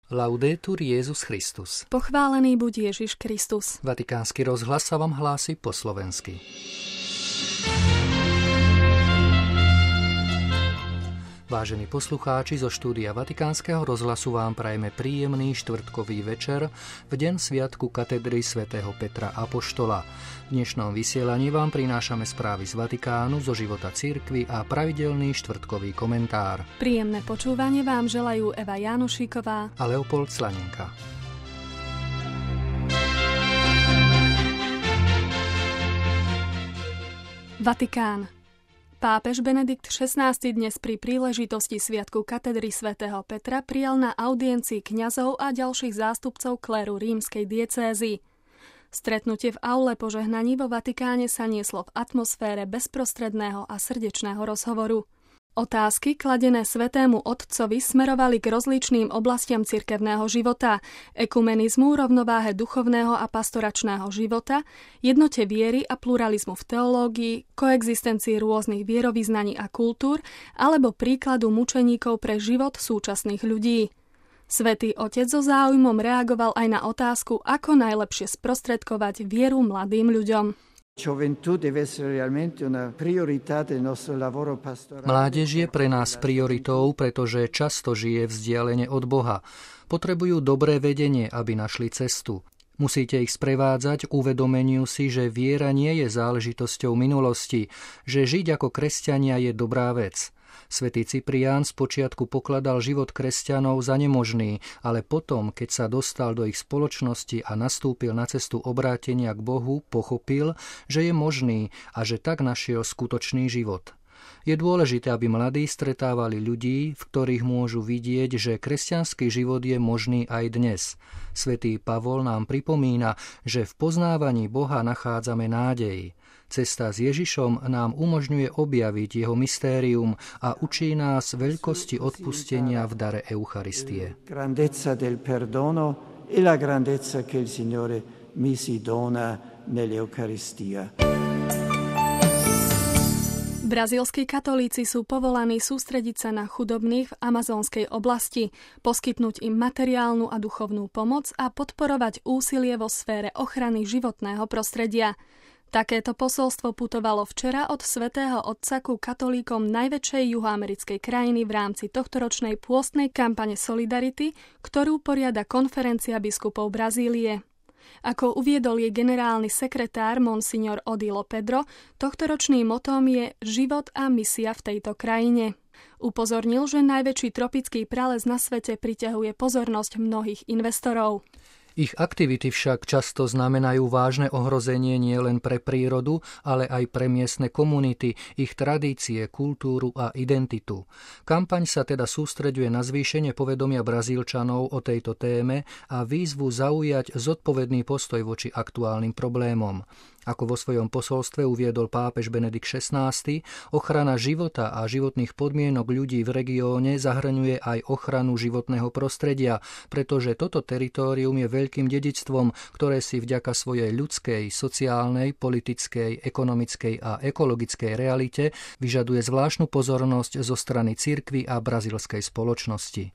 Laudetur Jesus Christus. Pochválený buď Ježiš Kristus. Vatikánsky rozhlas sa vám hlási po slovensky. Vážení poslucháči, zo štúdia Vatikánskeho rozhlasu vám prajeme príjemný štvrtkový večer v deň sviatku katedry svätého Petra Apoštola. V dnešnom vysielaní vám prinášame správy z Vatikánu, zo života cirkvi a pravidelný štvrtkový komentár. Príjemné počúvanie vám želajú Eva Jánošíková a Leopold Slaninka. Vatikán. Pápež Benedikt XVI dnes pri príležitosti sviatku katedry svätého Petra prijal na audiencii kňazov a ďalších zástupcov kléru rímskej diecézy. Stretnutie v aule požehnaní vo Vatikáne sa nieslo v atmosfére bezprostredného a srdečného rozhovoru. Otázky, kladené Svätému Otcovi, smerovali k rozličným oblastiam cirkevného života, ekumenizmu, rovnováhe duchovného a pastoračného života, jednote viery a pluralizmu v teológii, koexistencii rôznych vierovyznaní a kultúr alebo príkladu mučeníkov pre život súčasných ľudí. Svätý Otec so záujmom reagoval aj na otázku, ako najlepšie sprostredkovať vieru mladým ľuďom. Mládež je pre nás prioritou, pretože často žije vzdialene od Boha. Potrebujú dobré vedenie, aby našli cestu. Musíte ich sprevádzať k uvedomeniu si, že viera nie je záležitosťou minulosti, že žiť ako kresťania je dobrá vec. Svätý Cyprián spočiatku pokladal život kresťanov za nemožný, ale potom, keď sa dostal do ich spoločnosti a nastúpil na cestu obrátenia k Bohu, pochopil, že je možný a že tak našiel skutočný život. Je dôležité, aby mladí stretávali ľudí, v ktorých môžu vidieť, že kresťanský život je možný aj dnes. Svätý Pavol nám pripomína, že v poznávaní Boha nachádzame nádej. Cesta s Ježišom nám umožňuje objaviť jeho mystérium a učí nás veľkosti odpustenia v dare Eucharistie. Grandezza del perdono e la grandezza che il Signore mi si dona nell'Eucaristia. Brazílski katolíci sú povolaní sústrediť sa na chudobných v amazonskej oblasti, poskytnúť im materiálnu a duchovnú pomoc a podporovať úsilie vo sfére ochrany životného prostredia. Takéto posolstvo putovalo včera od Svätého Otca ku katolíkom najväčšej juhoamerickej krajiny v rámci tohtoročnej pôstnej kampane Solidarity, ktorú poriada Konferencia biskupov Brazílie. Ako uviedol jej generálny sekretár Monsignor Odilo Pedro, tohtoročným motom je život a misia v tejto krajine. Upozornil, že najväčší tropický prales na svete priťahuje pozornosť mnohých investorov. Ich aktivity však často znamenajú vážne ohrozenie nielen pre prírodu, ale aj pre miestne komunity, ich tradície, kultúru a identitu. Kampaň sa teda sústreďuje na zvýšenie povedomia Brazílčanov o tejto téme a výzvu zaujať zodpovedný postoj voči aktuálnym problémom. Ako vo svojom posolstve uviedol pápež Benedikt XVI, ochrana života a životných podmienok ľudí v regióne zahŕňuje aj ochranu životného prostredia, pretože toto teritórium je veľkým dedičstvom, ktoré si vďaka svojej ľudskej, sociálnej, politickej, ekonomickej a ekologickej realite vyžaduje zvláštnu pozornosť zo strany cirkvi a brazílskej spoločnosti.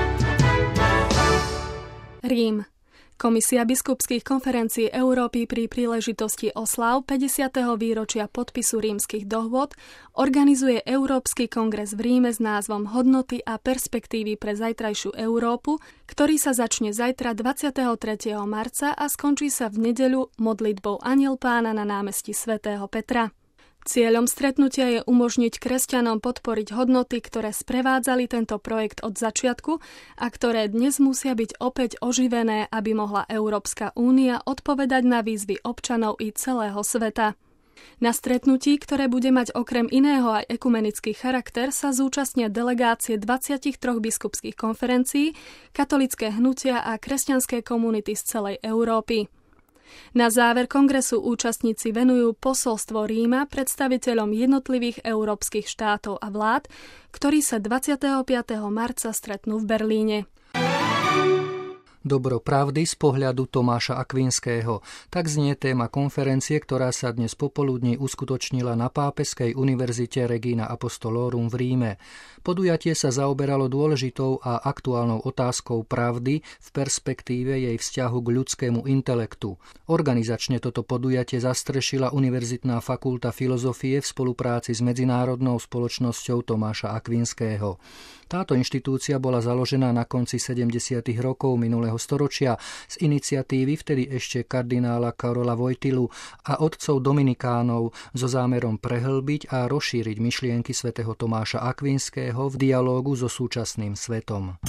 Rím. Komisia biskupských konferencií Európy pri príležitosti osláv 50. výročia podpisu rímskych dohôd organizuje Európsky kongres v Ríme s názvom Hodnoty a perspektívy pre zajtrajšiu Európu, ktorý sa začne zajtra 23. marca a skončí sa v nedeľu modlitbou Anjel Pána na námestí svätého Petra. Cieľom stretnutia je umožniť kresťanom podporiť hodnoty, ktoré sprevádzali tento projekt od začiatku a ktoré dnes musia byť opäť oživené, aby mohla Európska únia odpovedať na výzvy občanov i celého sveta. Na stretnutí, ktoré bude mať okrem iného aj ekumenický charakter, sa zúčastnia delegácie 23 biskupských konferencií, katolické hnutia a kresťanské komunity z celej Európy. Na záver kongresu účastníci venujú posolstvo Ríma predstaviteľom jednotlivých európskych štátov a vlád, ktorí sa 25. marca stretnú v Berlíne. Dobro pravdy z pohľadu Tomáša Akvinského. Tak znie téma konferencie, ktorá sa dnes popoludní uskutočnila na Pápeskej univerzite Regina Apostolorum v Ríme. Podujatie sa zaoberalo dôležitou a aktuálnou otázkou pravdy v perspektíve jej vzťahu k ľudskému intelektu. Organizačne toto podujatie zastrešila Univerzitná fakulta filozofie v spolupráci s Medzinárodnou spoločnosťou Tomáša Akvinského. Táto inštitúcia bola založená na konci 70. rokov minulého storočia z iniciatívy vtedy ešte kardinála Karola Wojtylu a otcov Dominikánov so zámerom prehlbiť a rozšíriť myšlienky svätého Tomáša Akvinského v dialógu so súčasným svetom.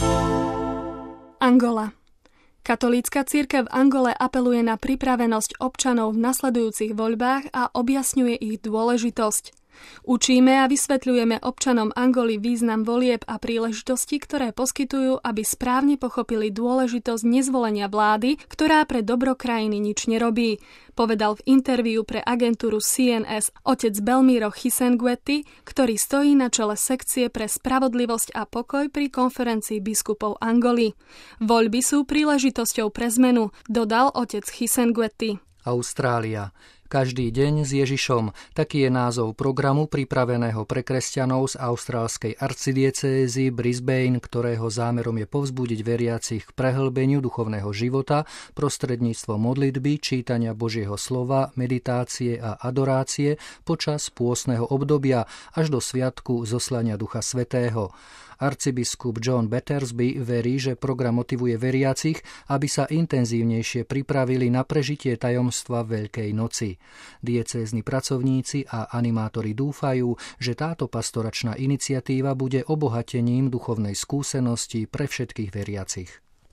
Angola. Katolícka cirkev v Angole apeluje na pripravenosť občanov v nasledujúcich voľbách a objasňuje ich dôležitosť. Učíme a vysvetľujeme občanom Angoly význam volieb a príležitosti, ktoré poskytujú, aby správne pochopili dôležitosť nezvolenia vlády, ktorá pre dobro krajiny nič nerobí, povedal v interviu pre agentúru CNS otec Belmiro Hisengweti, ktorý stojí na čele sekcie pre spravodlivosť a pokoj pri konferencii biskupov Angoly. Voľby sú príležitosťou pre zmenu, dodal otec Hisengweti. Austrália. Každý deň s Ježišom. Taký je názov programu pripraveného pre kresťanov z austrálskej arcidiecézy Brisbane, ktorého zámerom je povzbudiť veriacich k prehlbeniu duchovného života prostredníctvom modlitby, čítania Božieho slova, meditácie a adorácie počas pôstneho obdobia až do sviatku zoslania Ducha Svätého. Arcibiskup John Battersby verí, že program motivuje veriacich, aby sa intenzívnejšie pripravili na prežitie tajomstva Veľkej noci. Diecézni pracovníci a animátori dúfajú, že táto pastoračná iniciatíva bude obohatením duchovnej skúsenosti pre všetkých veriacich.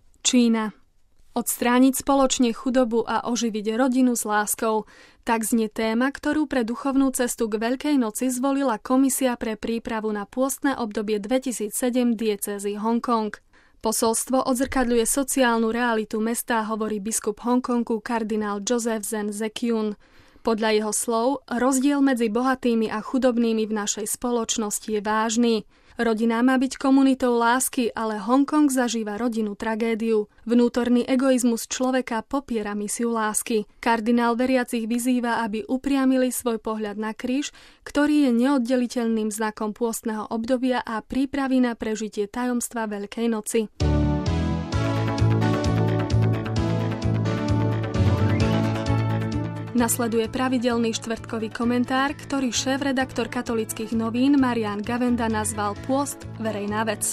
Čína. Odstrániť spoločne chudobu a oživiť rodinu s láskou. Tak znie téma, ktorú pre duchovnú cestu k Veľkej noci zvolila Komisia pre prípravu na pôstne obdobie 2007 diecézy Hongkong. Posolstvo odzrkadľuje sociálnu realitu mesta, hovorí biskup Hongkongu kardinál Joseph Zen Zekyun. Podľa jeho slov, rozdiel medzi bohatými a chudobnými v našej spoločnosti je vážny. Rodina má byť komunitou lásky, ale Hongkong zažíva rodinnú tragédiu. Vnútorný egoizmus človeka popiera misiu lásky. Kardinál veriacich vyzýva, aby upriamili svoj pohľad na kríž, ktorý je neoddeliteľným znakom pôstneho obdobia a prípravy na prežitie tajomstva Veľkej noci. Nasleduje pravidelný štvrtkový komentár, ktorý šéf-redaktor Katolíckych novín Marián Gavenda nazval Pôst verejná vec.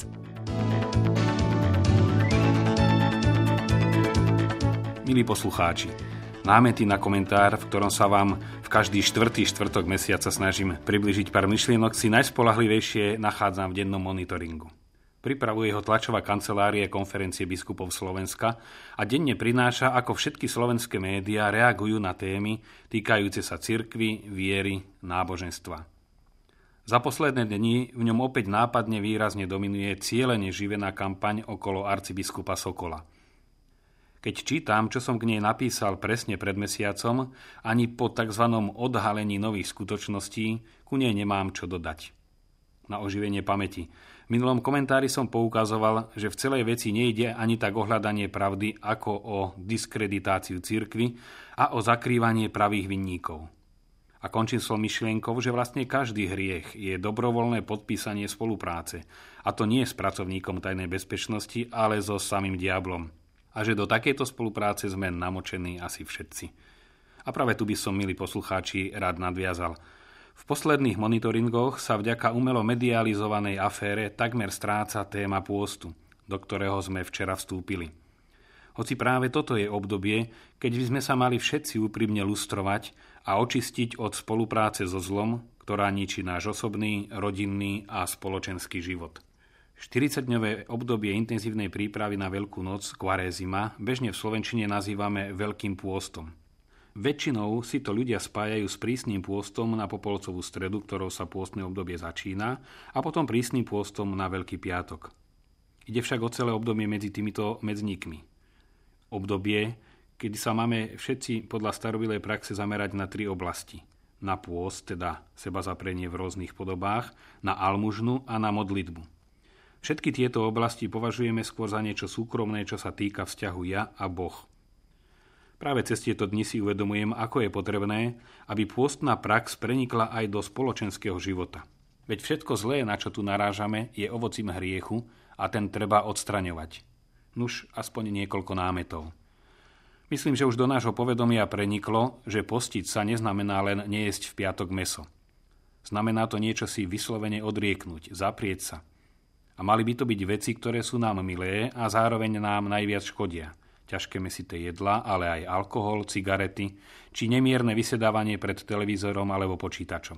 Milí poslucháči, námety na komentár, v ktorom sa vám v každý štvrtý štvrtok mesiaca snažím približiť pár myšlienok, si najspoľahlivejšie nachádzam v dennom monitoringu. Pripravuje ho tlačová kancelária Konferencie biskupov Slovenska a denne prináša, ako všetky slovenské médiá reagujú na témy týkajúce sa cirkvi, viery, náboženstva. Za posledné dni v ňom opäť nápadne výrazne dominuje cielene živená kampaň okolo arcibiskupa Sokola. Keď čítam, čo som k nej napísal presne pred mesiacom, ani po tzv. Odhalení nových skutočností ku nej nemám čo dodať. Na oživenie pamäti. V minulom komentári som poukazoval, že v celej veci nejde ani tak o hľadanie pravdy, ako o diskreditáciu cirkvi a o zakrývanie pravých vinníkov. A končím som myšlienkou, že vlastne každý hriech je dobrovoľné podpísanie spolupráce, a to nie s pracovníkom tajnej bezpečnosti, ale so samým diablom. A že do takejto spolupráce sme namočení asi všetci. A práve tu by som, milí poslucháči, rád nadviazal. V posledných monitoringoch sa vďaka umelo medializovanej afére takmer stráca téma pôstu, do ktorého sme včera vstúpili. Hoci práve toto je obdobie, keď by sme sa mali všetci úprimne lustrovať a očistiť od spolupráce so zlom, ktorá ničí náš osobný, rodinný a spoločenský život. 40-dňové obdobie intenzívnej prípravy na Veľkú noc, Kvarézima, bežne v slovenčine nazývame Veľkým pôstom. Väčšinou si to ľudia spájajú s prísnym pôstom na Popolcovú stredu, ktorou sa pôstne obdobie začína, a potom prísnym pôstom na Veľký piatok. Ide však o celé obdobie medzi týmito medzníkmi. Obdobie, kedy sa máme všetci podľa starobilej praxe zamerať na 3 oblasti. Na pôst, teda sebazaprenie v rôznych podobách, na almužnu a na modlitbu. Všetky tieto oblasti považujeme skôr za niečo súkromné, čo sa týka vzťahu ja a Boh. Práve cez tieto dni si uvedomujem, ako je potrebné, aby pôstna prax prenikla aj do spoločenského života. Veď všetko zlé, na čo tu narážame, je ovocím hriechu a ten treba odstraňovať. Nuž, aspoň niekoľko námetov. Myslím, že už do nášho povedomia preniklo, že postiť sa neznamená len nejesť v piatok mäso. Znamená to niečo si vyslovene odrieknúť, zaprieť sa. A mali by to byť veci, ktoré sú nám milé a zároveň nám najviac škodia. Ťažké mäsité jedlá, ale aj alkohol, cigarety, či nemierne vysedávanie pred televízorom alebo počítačom.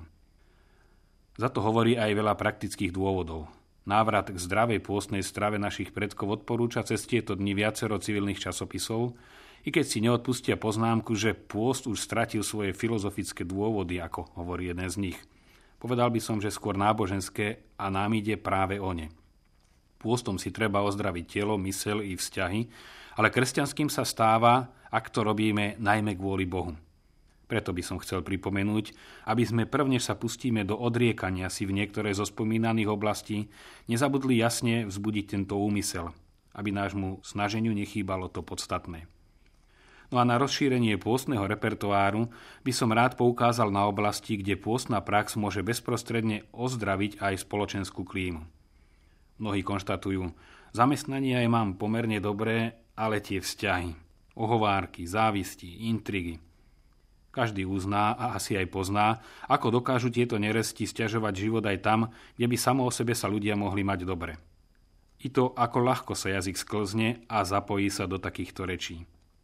Za to hovorí aj veľa praktických dôvodov. Návrat k zdravej pôstnej strave našich predkov odporúča cez tieto dni viacero civilných časopisov, i keď si neodpustia poznámku, že pôst už stratil svoje filozofické dôvody, ako hovorí jeden z nich. Povedal by som, že skôr náboženské a nám ide práve o ne. Pôstom si treba ozdraviť telo, myseľ i vzťahy, ale kresťanským sa stáva, ak to robíme najmä kvôli Bohu. Preto by som chcel pripomenúť, aby sme prvne sa pustíme do odriekania si v niektoré zo spomínaných oblastí, nezabudli jasne vzbudiť tento úmysel, aby nášmu snaženiu nechýbalo to podstatné. No a na rozšírenie pôstneho repertoáru by som rád poukázal na oblasti, kde pôstna prax môže bezprostredne ozdraviť aj spoločenskú klímu. Mnohí konštatujú, zamestnanie aj mám pomerne dobré, ale tie vzťahy, ohovárky, závisti, intrigy. Každý uzná a asi aj pozná, ako dokážu tieto neresti sťažovať život aj tam, kde by samo o sebe sa ľudia mohli mať dobre. I to, ako ľahko sa jazyk sklzne a zapojí sa do takýchto rečí.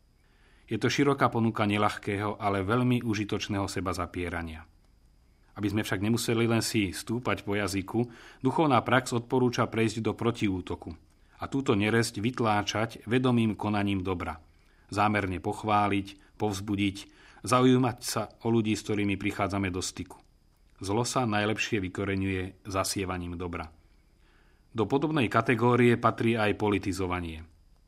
Je to široká ponuka neľahkého, ale veľmi užitočného seba zapierania. Aby sme však nemuseli len si stúpať po jazyku, duchovná prax odporúča prejsť do protiútoku a túto neresť vytláčať vedomým konaním dobra. Zámerne pochváliť, povzbudiť, zaujímať sa o ľudí, s ktorými prichádzame do styku. Zlo sa najlepšie vykoreňuje zasievaním dobra. Do podobnej kategórie patrí aj politizovanie.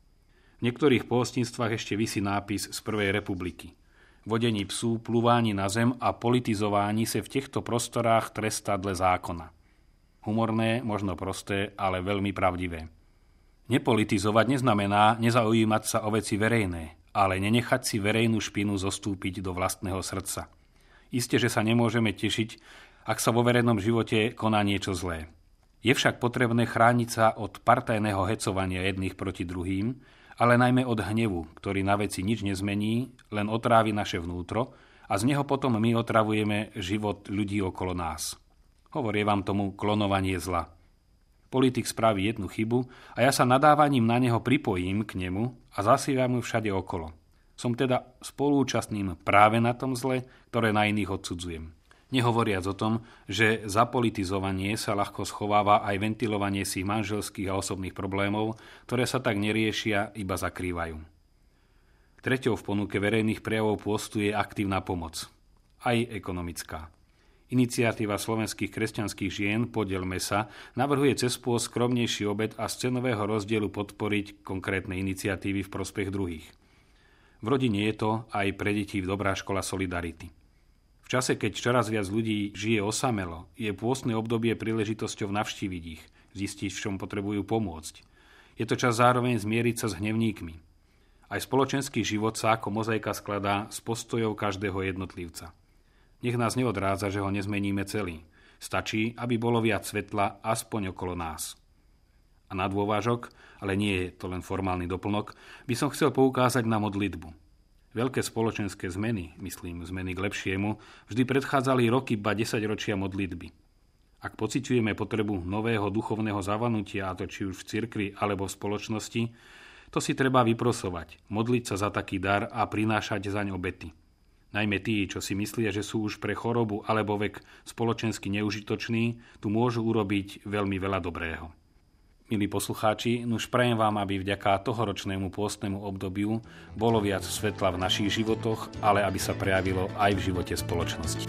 V niektorých pohostinstvách ešte visí nápis z Prvej republiky. Vodení psú, plúváni na zem a politizování sa v týchto prostorách trestá dle zákona. Humorné, možno prosté, ale veľmi pravdivé. Nepolitizovať neznamená nezaujímať sa o veci verejné, ale nenechať si verejnú špinu zostúpiť do vlastného srdca. Isté, že sa nemôžeme tešiť, ak sa vo verejnom živote koná niečo zlé. Je však potrebné chrániť sa od partajného hecovania jedných proti druhým, ale najmä od hnevu, ktorý na veci nič nezmení, len otrávi naše vnútro a z neho potom my otravujeme život ľudí okolo nás. Hovorí vám tomu klonovanie zla. Politik spraví jednu chybu a ja sa nadávaním na neho pripojím k nemu a zasievam mu všade okolo. Som teda spolúčastným práve na tom zle, ktoré na iných odsudzujem. Nehovoriac o tom, že za politizovanie sa ľahko schováva aj ventilovanie si manželských a osobných problémov, ktoré sa tak neriešia, iba zakrývajú. Treťou v ponuke verejných prejavov pôstu je aktívna pomoc, aj ekonomická. Iniciatíva slovenských kresťanských žien Podelme sa navrhuje cez pôst skromnejší obed a z cenového rozdielu podporiť konkrétne iniciatívy v prospech druhých. V rodine je to aj pre deti dobrá škola solidarity. V čase, keď čoraz viac ľudí žije osamelo, je pôstne obdobie príležitosťou navštíviť ich, zistiť, v čom potrebujú pomôcť. Je to čas zároveň zmieriť sa s hnevníkmi. Aj spoločenský život sa ako mozaika skladá z postojov každého jednotlivca. Nech nás neodrádza, že ho nezmeníme celý. Stačí, aby bolo viac svetla aspoň okolo nás. A na dôvážok, ale nie je to len formálny doplnok, by som chcel poukázať na modlitbu. Veľké spoločenské zmeny, myslím zmeny k lepšiemu, vždy predchádzali roky, ba 10 ročia modlitby. Ak pociťujeme potrebu nového duchovného zavanutia, a to či už v cirkvi alebo v spoločnosti, to si treba vyprosovať, modliť sa za taký dar a prinášať zaň obety. Najmä tí, čo si myslia, že sú už pre chorobu alebo vek spoločensky neužitoční, tu môžu urobiť veľmi veľa dobrého. Milí poslucháči, nuž prajem vám, aby vďaka tohoročnému pôstnemu obdobiu bolo viac svetla v našich životoch, ale aby sa prejavilo aj v živote spoločnosti.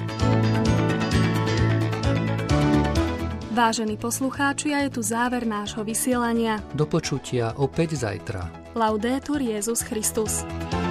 Vážení poslucháči, a je tu záver nášho vysielania. Do počutia opäť zajtra. Laudetur Jesus Christus.